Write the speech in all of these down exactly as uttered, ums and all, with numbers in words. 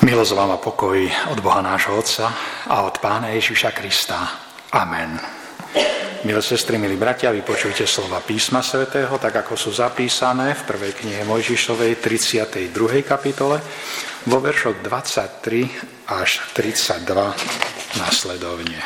Milosť vám a pokoj od Boha nášho Otca a od Pána Ježiša Krista. Amen. Milé sestry, milí bratia, vypočujte slova písma svätého, tak ako sú zapísané v prvej knihe Mojžišovej tridsiatej druhej kapitole vo veršoch dvadsaťtri až tridsaťdva nasledovne.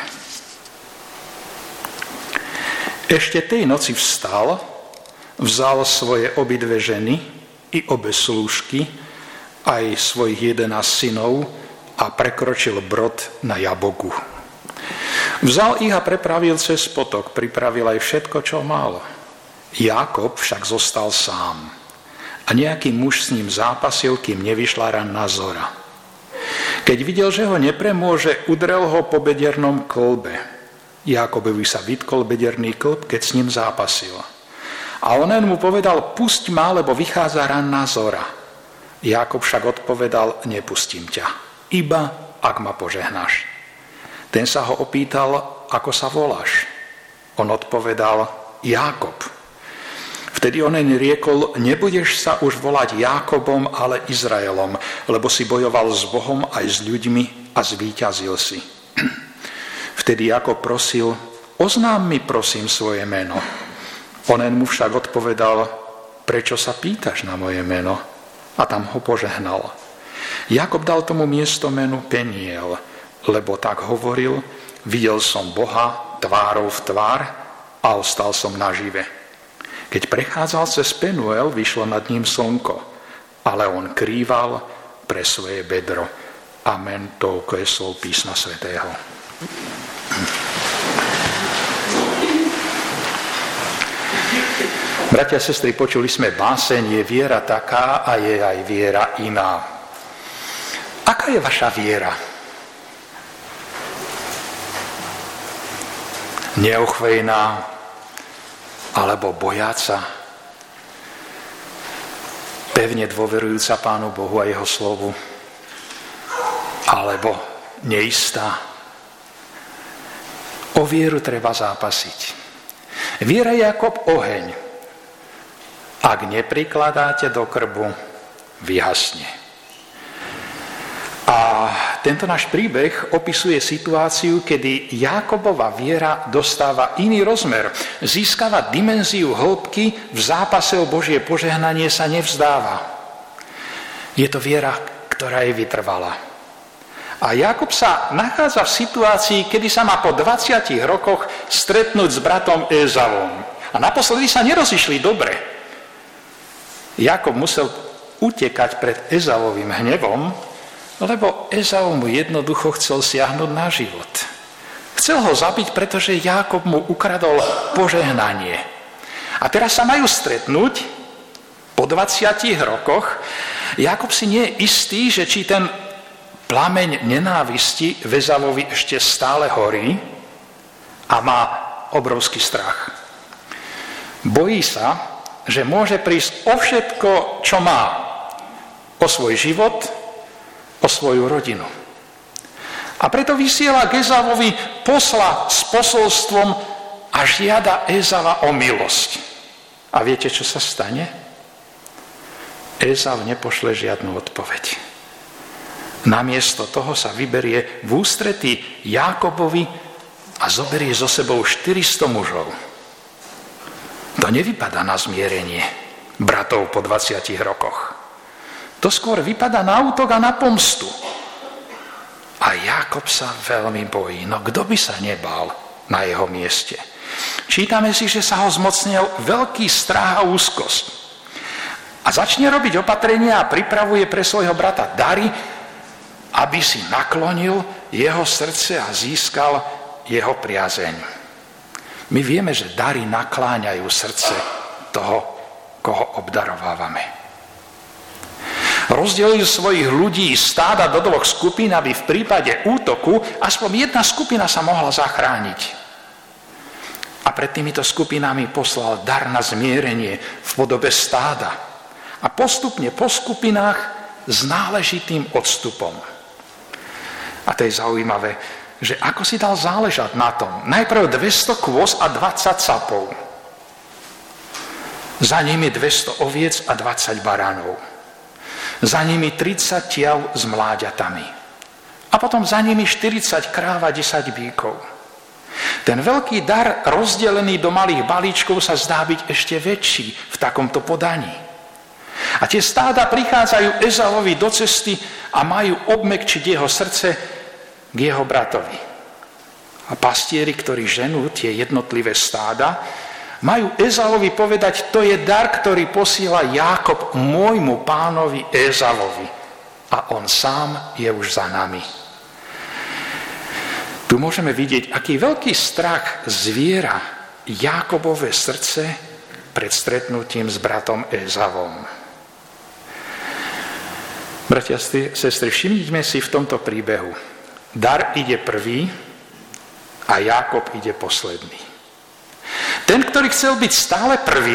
Ešte tej noci vstal, vzal svoje obidve ženy i obe slúžky, aj svojich jedenásť synov a prekročil brod na Jabogu. Vzal ich a prepravil cez potok, pripravil aj všetko, čo mal. Jákob však zostal sám a nejaký muž s ním zápasil, kým nevyšla ranná zora. Keď videl, že ho nepremôže, udrel ho po bedernom klbe. Jákobovi sa vytkol bederný klb, keď s ním zápasil. A onen mu povedal: pusť ma, lebo vychádza ranná zora. Jákob však odpovedal: nepustím ťa, iba ak ma požehnáš. Ten sa ho opýtal: ako sa voláš? On odpovedal: Jákob. Vtedy onen riekol: nebudeš sa už volať Jákobom, ale Izraelom, lebo si bojoval s Bohom aj s ľuďmi a zvíťazil si. Vtedy Jákob prosil: oznám mi prosím svoje meno. Onen mu však odpovedal: prečo sa pýtaš na moje meno? A tam ho požehnal. Jákob dal tomu miesto menu Peniel, lebo tak hovoril: videl som Boha tvárou v tvár a ostal som nažive. Keď prechádzal cez Penuel, vyšlo nad ním slnko, ale on krýval pre svoje bedro. Amen. Toľko je slov písma svätého. Bratia a sestry, počuli sme báseň: je viera taká a je aj viera iná. Aká je vaša viera? Neochvejná alebo bojáca? Pevne dôverujúca Pánu Bohu a jeho slovu? Alebo neistá? O vieru treba zápasiť. Viera je ako oheň. Ak neprikladáte do krbu, vyhasne. A tento náš príbeh opisuje situáciu, kedy Jákobova viera dostáva iný rozmer, získava dimenziu hĺbky, v zápase o Božie požehnanie sa nevzdáva. Je to viera, ktorá je vytrvalá. A Jákob sa nachádza v situácii, kedy sa má po dvadsiatich rokoch stretnúť s bratom Ézavom. A naposledy sa nerozišli dobre. Jákob musel utekať pred Ézavovým hnevom, lebo Ézau mu jednoducho chcel siahnuť na život. Chcel ho zabiť, pretože Jákob mu ukradol požehnanie. A teraz sa majú stretnúť po dvadsiatich rokoch. Jákob si nie je istý, že či ten plameň nenávisti v Ézavovi ešte stále horí, a má obrovský strach. Bojí sa, že môže prísť o všetko, čo má. O svoj život, o svoju rodinu. A preto vysiela k Ézavovi posla s posolstvom a žiada Ézava o milosť. A viete, čo sa stane? Ézav nepošle žiadnu odpoveď. Namiesto toho sa vyberie v ústretí Jákobovi a zoberie so sebou štyristo mužov. To nevypadá na zmierenie bratov po dvadsiatich rokoch. To skôr vypadá na útok a na pomstu. A Jákob sa veľmi bojí. No kto by sa nebál na jeho mieste? Čítame si, že sa ho zmocnil veľký strach a úzkosť. A začne robiť opatrenia a pripravuje pre svojho brata dary, aby si naklonil jeho srdce a získal jeho priazeň. My vieme, že dary nakláňajú srdce toho, koho obdarovávame. Rozdelil svojich ľudí stáda do dvoch skupín, aby v prípade útoku aspoň jedna skupina sa mohla zachrániť. A pred týmito skupinami poslal dar na zmierenie v podobe stáda. A postupne po skupinách s náležitým odstupom. A to je zaujímavé, že ako si dal záležať na tom. Najprv dvesto kôz a dvadsať capov. Za nimi dvesto oviec a dvadsať baránov. za nimi tridsať tiav s mláďatami a potom za nimi štyridsať kráv a desať bíkov. Ten veľký dar rozdelený do malých balíčkov sa zdá byť ešte väčší v takomto podaní. A tie stáda prichádzajú Ezavovi do cesty a majú obmäkčiť jeho srdce k jeho bratovi. A pastieri, ktorí ženú tie jednotlivé stáda, majú Ezavovi povedať, to je dar, ktorý posiela Jákob môjmu pánovi Ezavovi. A on sám je už za nami. Tu môžeme vidieť, aký veľký strach zviera Jákobové srdce pred stretnutím s bratom Ezavom. Bratia a sestry, všimnime si v tomto príbehu. Dar ide prvý a Jákob ide posledný. Ten, ktorý chcel byť stále prvý,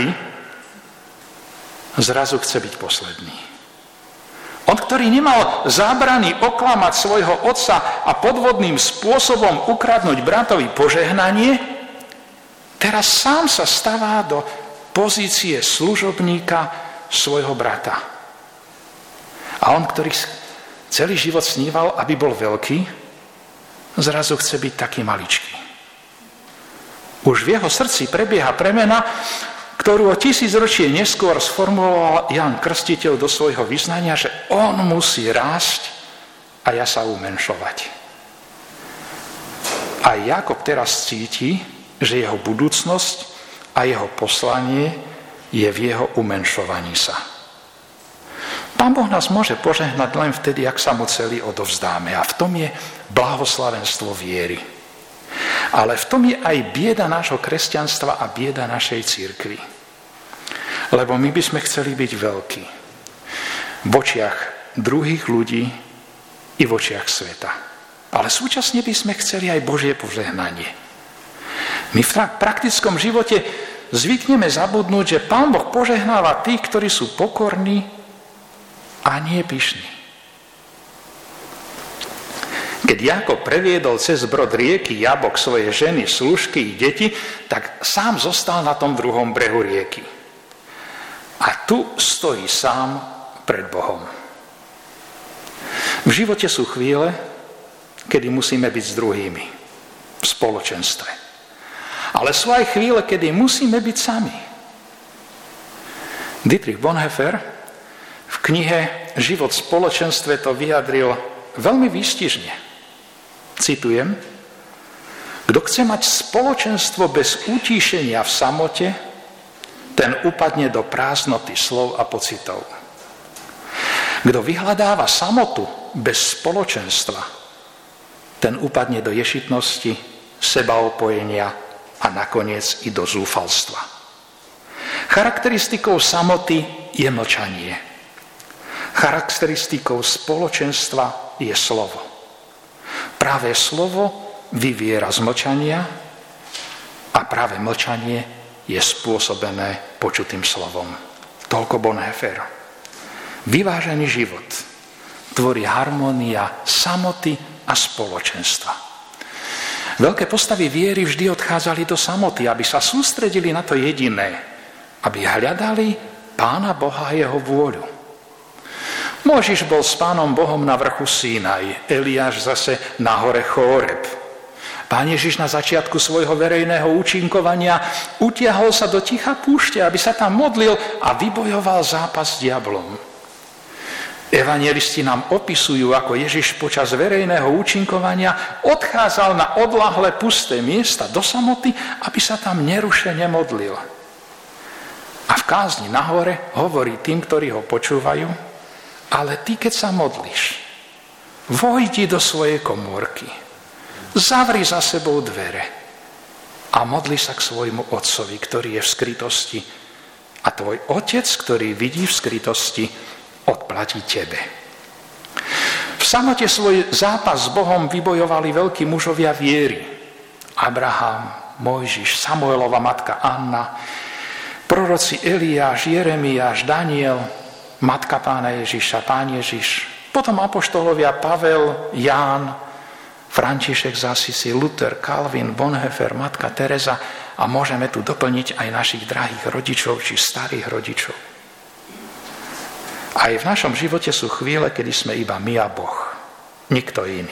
zrazu chce byť posledný. On, ktorý nemal zábrany oklamať svojho otca a podvodným spôsobom ukradnúť bratovi požehnanie, teraz sám sa stavá do pozície služobníka svojho brata. A on, ktorý celý život sníval, aby bol veľký, zrazu chce byť taký maličký. Už v jeho srdci prebieha premena, ktorú o tisícročie neskôr sformuloval Ján Krstiteľ do svojho vyznania, že on musí rásť a ja sa umenšovať. A Jákob teraz cíti, že jeho budúcnosť a jeho poslanie je v jeho umenšovaní sa. Pán Boh nás môže požehnať len vtedy, ak sa mu celý odovzdáme. A v tom je blahoslavenstvo viery. Ale v tom je aj bieda nášho kresťanstva a bieda našej cirkvi. Lebo my by sme chceli byť veľkí v očiach druhých ľudí i v očiach sveta. Ale súčasne by sme chceli aj Božie požehnanie. My v praktickom živote zvykneme zabudnúť, že Pán Boh požehnáva tých, ktorí sú pokorní a nie pyšní. Keď Jákob previedol cez brod rieky Jabok svoje ženy, služky i deti, tak sám zostal na tom druhom brehu rieky. A tu stojí sám pred Bohom. V živote sú chvíle, kedy musíme byť s druhými, v spoločenstve. Ale sú aj chvíle, kedy musíme byť sami. Dietrich Bonhoeffer v knihe Život v spoločenstve to vyjadril veľmi výstižne. Citujem, kto chce mať spoločenstvo bez utíšenia v samote, ten upadne do prázdnoty slov a pocitov. Kto vyhľadáva samotu bez spoločenstva, ten upadne do ješitnosti, sebaopojenia a nakoniec i do zúfalstva. Charakteristikou samoty je mlčanie. Charakteristikou spoločenstva je slovo. Práve slovo vyviera z mlčania a práve mlčanie je spôsobené počutým slovom. Toľko Bonhoeffer. Vyvážený život tvorí harmónia samoty a spoločenstva. Veľké postavy viery vždy odchádzali do samoty, aby sa sústredili na to jediné, aby hľadali Pána Boha a jeho vôľu. Mojžiš bol s Pánom Bohom na vrchu Sinaj, Eliáš zase na hore Chóreb. Pán Ježiš na začiatku svojho verejného účinkovania utiahol sa do ticha púšte, aby sa tam modlil a vybojoval zápas s diablom. Evanjelisti nám opisujú, ako Ježiš počas verejného účinkovania odchádzal na odlahlé pusté miesta do samoty, aby sa tam nerušene modlil. A v kázni nahore hovorí tým, ktorí ho počúvajú, ale ty, keď sa modlíš, vojdi do svojej komórky, zavri za sebou dvere a modli sa k svojmu otcovi, ktorý je v skrytosti, a tvoj otec, ktorý vidí v skrytosti, odplatí tebe. V samote svoj zápas s Bohom vybojovali veľkí mužovia viery. Abraham, Mojžiš, Samuelova matka Anna, proroci Eliáš, Jeremiáš, Daniel, matka Pána Ježiša, Pán Ježiš, potom apoštolovia Pavel, Ján, František z Asisi, Luther, Calvin, Bonhoeffer, matka Teresa a môžeme tu doplniť aj našich drahých rodičov či starých rodičov. Aj v našom živote sú chvíle, kedy sme iba my a Boh. Nikto iný.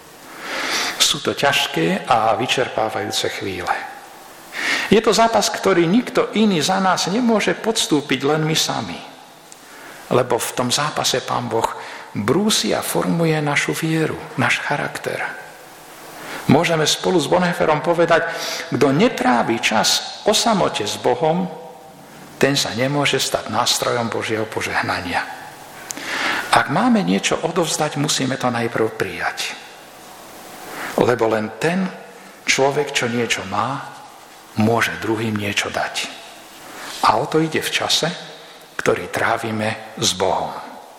Sú to ťažké a vyčerpávajúce chvíle. Je to zápas, ktorý nikto iný za nás nemôže podstúpiť, len my sami. Lebo v tom zápase Pán Boh brúsi a formuje našu vieru, náš charakter. Môžeme spolu s Bonhoefferom povedať, kto netrávi čas o samote s Bohom, ten sa nemôže stať nástrojom Božieho požehnania. Ak máme niečo odovzdať, musíme to najprv prijať. Lebo len ten človek, čo niečo má, môže druhým niečo dať. A o to ide v čase, ktorý trávime s Bohom.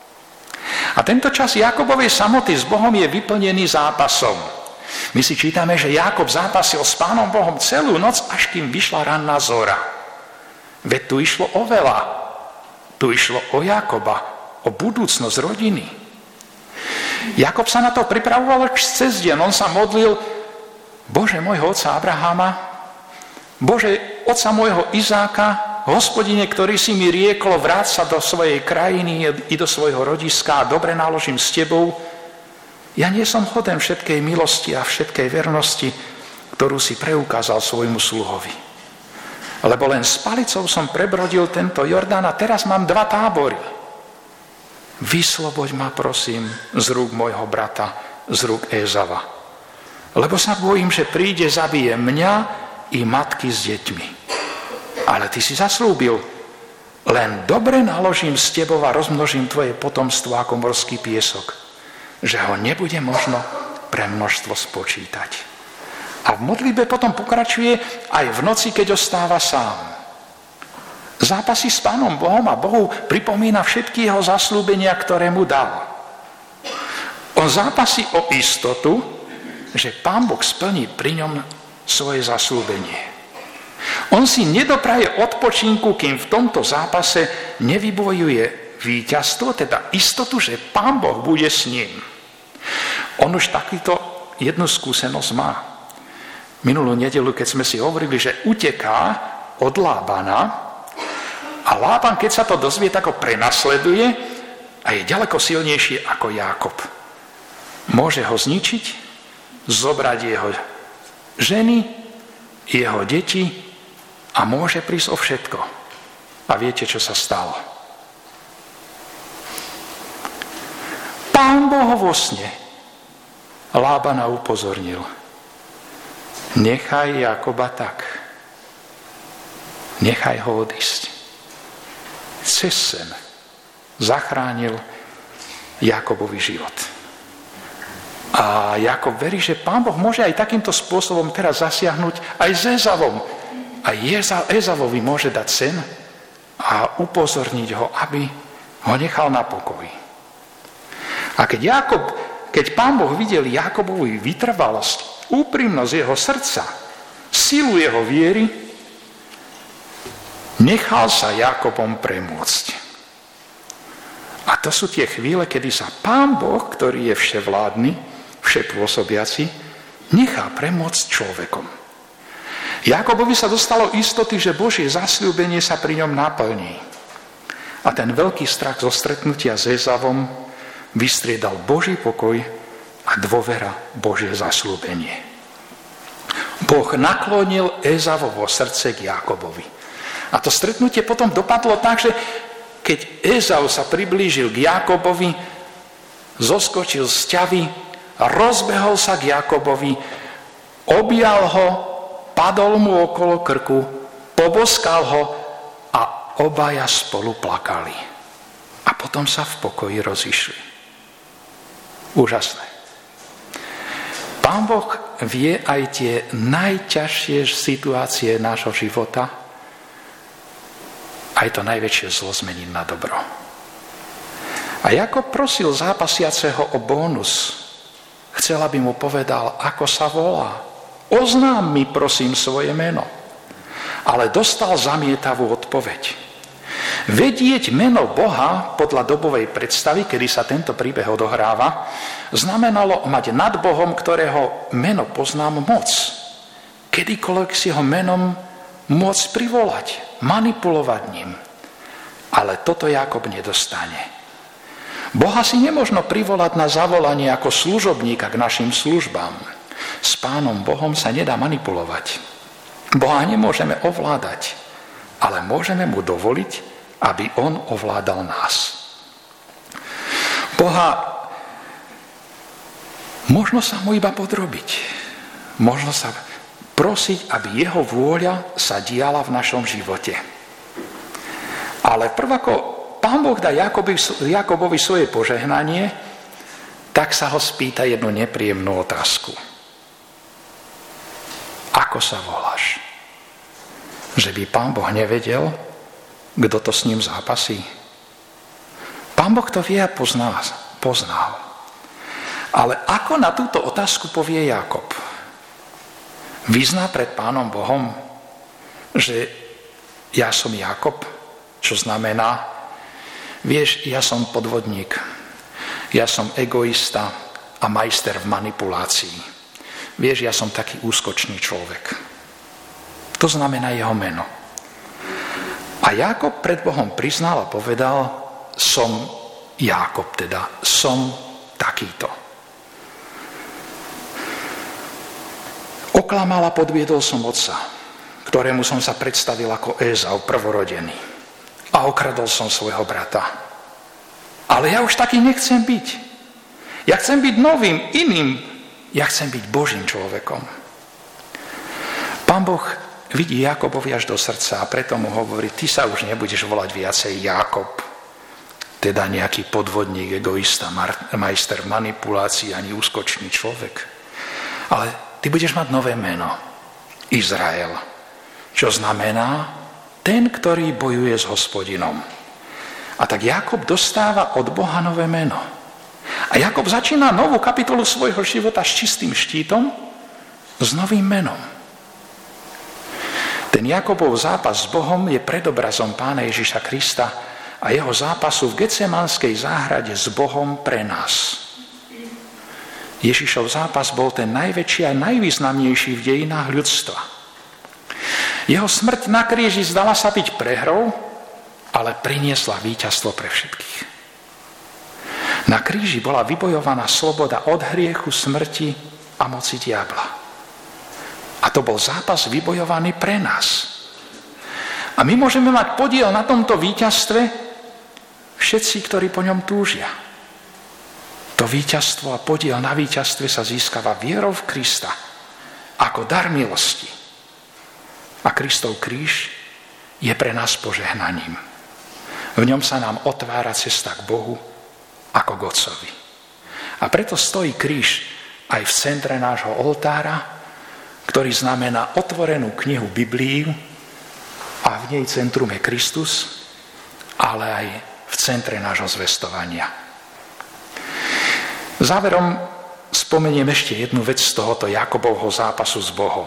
A tento čas Jakobovej samoty s Bohom je vyplnený zápasom. My si čítame, že Jákob zápasil s Pánom Bohom celú noc, až kým vyšla ranná zora. Veď tu išlo o veľa. Tu išlo o Jákoba, o budúcnosť rodiny. Jakob sa na to pripravoval cez deň. On sa modlil, Bože môjho otca Abraháma, Bože otca môjho Izáka, Hospodine, ktorý si mi rieklo, vráť sa do svojej krajiny i do svojho rodiska a dobre naložím s tebou. Ja nie som hoden všetkej milosti a všetkej vernosti, ktorú si preukázal svojmu sluhovi. Lebo len s palicou som prebrodil tento Jordán a teraz mám dva tábory. Vysloboď ma, prosím, z rúk môjho brata, z rúk Ézava. Lebo sa bojím, že príde, zabije mňa i matky s deťmi. Ale ty si zaslúbil, len dobre naložím s tebou a rozmnožím tvoje potomstvo ako morský piesok, že ho nebude možno pre množstvo spočítať. A v modlitbe potom pokračuje aj v noci, keď ostáva sám. Zápasí s Pánom Bohom a Bohu pripomína všetky jeho zasľúbenia, ktoré mu dal. On zápasí o istotu, že Pán Boh splní pri ňom svoje zasľúbenie. On si nedopraje odpočinku, kým v tomto zápase nevybojuje víťazstvo, teda istotu, že Pán Boh bude s ním. On už takýto jednu skúsenosť má. Minulú nedeľu, keď sme si hovorili, že uteká od Lábana a Lában, keď sa to dozvie, tak ho prenasleduje a je ďaleko silnejší ako Jákob. Môže ho zničiť, zobrať jeho ženy, jeho deti a môže prísť o všetko. A viete, čo sa stalo? Pán Boh vo sne Lábana upozornil. Nechaj Jakoba tak. Nechaj ho odísť. Cez sen zachránil Jakobovi život. A Jakob verí, že Pán Boh môže aj takýmto spôsobom teraz zasiahnuť aj s Ézavom. A Ézavovi môže dať sen a upozorniť ho, aby ho nechal na pokoji. A keď, Jakob, keď Pán Boh videl Jakobovu vytrvalosť, úprimnosť jeho srdca, silu jeho viery, nechal sa Jakobom premôcť. A to sú tie chvíle, kedy sa Pán Boh, ktorý je vševládny, všepôsobiaci, nechá premôcť človekom. Jakobovi sa dostalo istoty, že Božie zasľúbenie sa pri ňom naplní. A ten veľký strach zo stretnutia s Ézavom vystriedal Boží pokoj a dôvera Božie zasľúbenie. Boh naklonil Ézavovo srdce k Jakobovi. A to stretnutie potom dopadlo tak, že keď Ézau sa priblížil k Jakobovi, zoskočil z ťavy, rozbehol sa k Jakobovi, objal ho, padol mu okolo krku, poboskal ho a obaja spolu plakali. A potom sa v pokoji rozišli. Úžasné. Pán Boh vie aj tie najťažšie situácie nášho života, aj to najväčšie zlo zmeniť na dobro. A Jakob prosil zápasiaceho o bónus. Chcel, aby mu povedal, ako sa volá. Oznám mi, prosím, svoje meno. Ale dostal zamietavú odpoveď. Vedieť meno Boha podľa dobovej predstavy, kedy sa tento príbeh odohráva, znamenalo mať nad Bohom, ktorého meno poznám, moc. Kedykoľvek si ho menom môcť privolať, manipulovať ním. Ale toto Jakob nedostane. Boha si nemožno privolať na zavolanie ako služobníka k našim službám. S Pánom Bohom sa nedá manipulovať. Boha nemôžeme ovládať, ale môžeme mu dovoliť, aby on ovládal nás. Boha možno sa mu iba podrobiť. Možno sa prosiť, aby jeho vôľa sa diala v našom živote. Ale prv ako Pán Boh dá Jakobovi, Jakobovi svoje požehnanie, tak sa ho spýta jednu nepríjemnú otázku. Ako sa voláš? Že by Pán Boh nevedel, kto to s ním zápasí? Pán Boh to vie a pozná, poznal. Ale ako na túto otázku povie Jakob? Vyzná pred Pánom Bohom, že ja som Jakob, čo znamená, vieš, ja som podvodník, ja som egoista a majster v manipulácii. Vieš, ja som taký úskočný človek. To znamená jeho meno. A Jákob pred Bohom priznal a povedal, som Jákob, teda som takýto. Oklamal a podviedol som otca, ktorému som sa predstavil ako Ézau, prvorodený. A okradol som svojho brata. Ale ja už taký nechcem byť. Ja chcem byť novým, iným. Ja chcem byť Božím človekom. Pán Boh vidí Jakobovi až do srdca a preto mu hovorí, ty sa už nebudeš volať viacej Jákob, teda nejaký podvodník, egoista, majster v manipulácii, ani úskočný človek. Ale ty budeš mať nové meno. Izrael. Čo znamená ten, ktorý bojuje s Hospodinom. A tak Jákob dostáva od Boha nové meno. A Jákob začína novú kapitolu svojho života s čistým štítom, s novým menom. Ten Jákobov zápas s Bohom je predobrazom Pána Ježiša Krista a jeho zápasu v Getsemanskej záhrade s Bohom pre nás. Ježišov zápas bol ten najväčší a najvýznamnejší v dejinách ľudstva. Jeho smrť na kríži zdala sa byť prehrou, ale priniesla víťazstvo pre všetkých. Na kríži bola vybojovaná sloboda od hriechu, smrti a moci diabla. A to bol zápas vybojovaný pre nás. A my môžeme mať podiel na tomto víťazstve všetci, ktorí po ňom túžia. To víťazstvo a podiel na víťazstve sa získava vierou v Krista ako dar milosti. A Kristov kríž je pre nás požehnaním. V ňom sa nám otvára cesta k Bohu ako k Otcovi. A preto stojí kríž aj v centre nášho oltára, ktorý znamená otvorenú knihu Bibliu a v nej centrum je Kristus, ale aj v centre nášho zvestovania. Záverom spomeniem ešte jednu vec z tohoto Jakobovho zápasu s Bohom.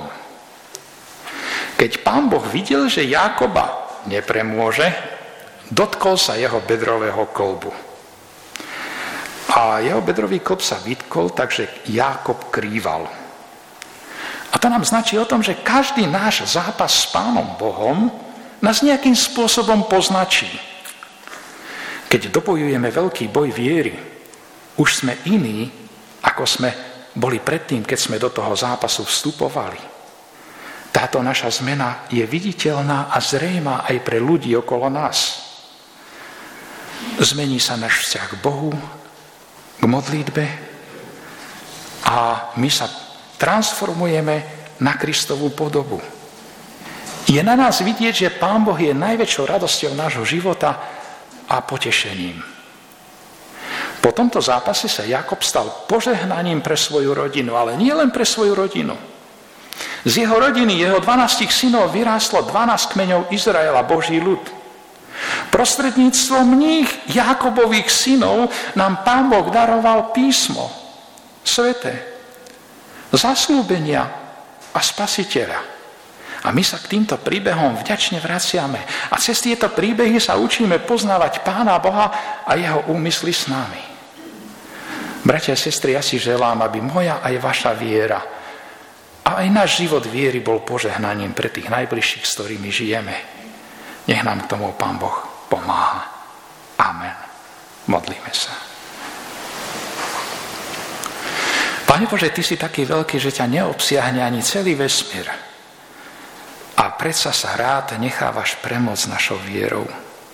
Keď Pán Boh videl, že Jákoba nepremôže, dotkol sa jeho bedrového kolbu. A jeho bedrový kolb sa vytkol, takže Jákob krýval. A to nám značí o tom, že každý náš zápas s Pánom Bohom nás nejakým spôsobom poznačí. Keď dobojujeme veľký boj viery, už sme iní, ako sme boli predtým, keď sme do toho zápasu vstupovali. Táto naša zmena je viditeľná a zrejmá aj pre ľudí okolo nás. Zmení sa náš vzťah k Bohu, k modlitbe a my sa transformujeme na Kristovú podobu. Je na nás vidieť, že Pán Boh je najväčšou radosťou nášho života a potešením. Po tomto zápase sa Jákob stal požehnaním pre svoju rodinu, ale nie len pre svoju rodinu. Z jeho rodiny, jeho dvanástich synov vyrástlo dvanásť kmeňov Izraela, Boží ľud. Prostredníctvom nich, Jákobových synov, nám Pán Boh daroval písmo, sväté, zasľúbenia a spasiteľa. A my sa k týmto príbehom vďačne vraciame. A cez tieto príbehy sa učíme poznávať Pána Boha a jeho úmysly s nami. Bratia a sestry, ja si želám, aby moja aj vaša viera a aj náš život viery bol požehnaním pre tých najbližších, s ktorými žijeme. Nech nám k tomu Pán Boh pomáha. Amen. Modlíme sa. Pane Bože, Ty si taký veľký, že ťa neobsiahne ani celý vesmír. A predsa sa rád nechávaš premôcť našou vierou.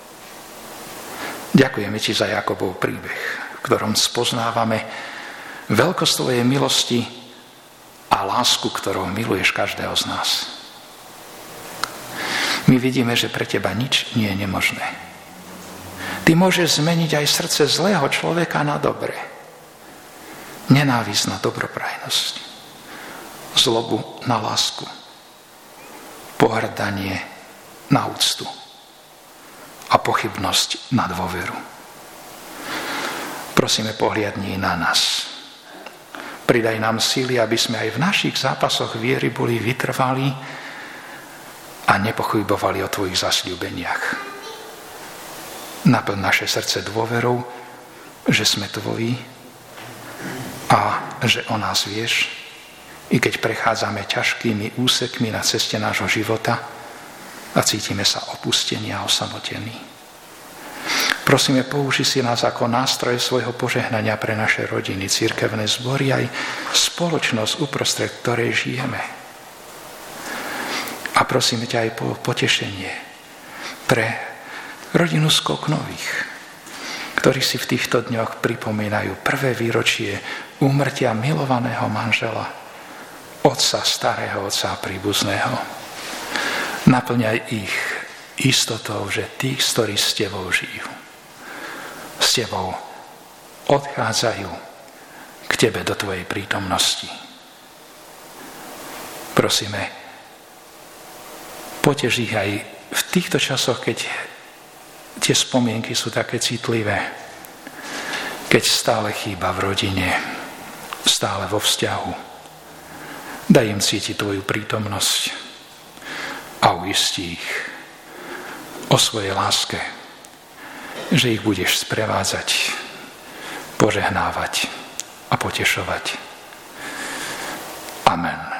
Ďakujeme Ti za Jakobov príbeh, v ktorom spoznávame veľkosť Tvojej milosti a lásku, ktorou miluješ každého z nás. My vidíme, že pre Teba nič nie je nemožné. Ty môžeš zmeniť aj srdce zlého človeka na dobre. Nenávisť na dobroprajnosť. Zlobu na lásku. Pohrdanie na úctu. A pochybnosť na dôveru. Prosíme, pohliadni na nás. Pridaj nám síly, aby sme aj v našich zápasoch viery boli vytrvalí a nepochybovali o Tvojich zasľúbeniach. Naplň naše srdce dôverou, že sme Tvoji a že o nás vieš, i keď prechádzame ťažkými úsekmi na ceste nášho života a cítime sa opustení a osamotení. Prosíme, použi si nás ako nástroj svojho požehnania pre naše rodiny, cirkevné zbory aj spoločnosť, uprostred ktorej žijeme. A prosíme ťa aj po potešenie pre rodinu Skoknových, ktorí si v týchto dňoch pripomínajú prvé výročie úmrtia milovaného manžela, otca, starého otca a príbuzného. Naplňaj ich istotou, že tí, ktorí s Tebou žijú, s Tebou odchádzajú k Tebe do Tvojej prítomnosti. Prosíme, potež ich aj v týchto časoch, keď tie spomienky sú také citlivé, keď stále chýba v rodine, stále vo vzťahu. Daj im cítiť Tvoju prítomnosť a uistí ich o svojej láske, že ich budeš sprevádzať, požehnávať a potešovať. Amen.